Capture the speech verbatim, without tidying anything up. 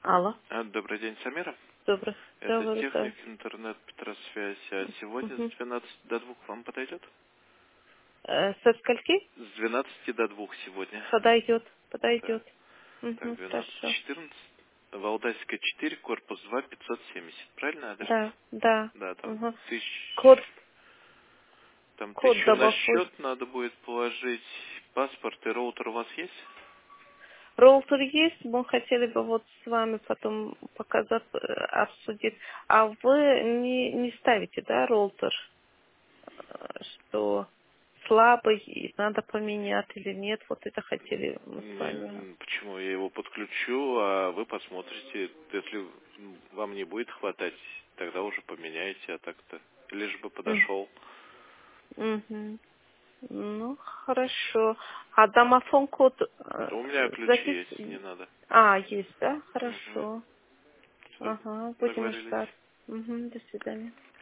Алло. А, Добрый день, Самира. Добрый. Это Добрый, да. техник интернет Петросвязь. А сегодня Мгм. с двенадцати до двух вам подойдет? Э, со скольки? С двенадцати до двух сегодня. Подойдет. Да. Подойдет. Так, Угу, двенадцать хорошо. четырнадцать. Валдайская четыре, корпус два, пятьсот семьдесят. Правильный адрес? Да, да. Да, там Угу. Код, тысяч... Там код тысячу на добавь. счет надо будет положить. Паспорт и роутер у вас есть? Роутер есть, мы хотели бы вот с вами потом показать, э, обсудить. А вы не, не ставите, да, роутер? Э, Что слабый и надо поменять или нет? Вот это хотели мы с Не, вами. м, почему? Я его подключу, а вы посмотрите. Если м, вам не будет хватать, тогда уже поменяете, а так-то лишь бы подошел. Угу. Ну, хорошо. А домофон код э, У меня ключи есть, не запис... надо. А, есть, да? Угу. Хорошо. Все, Ага, будем договорились. ждать. Угу, до свидания.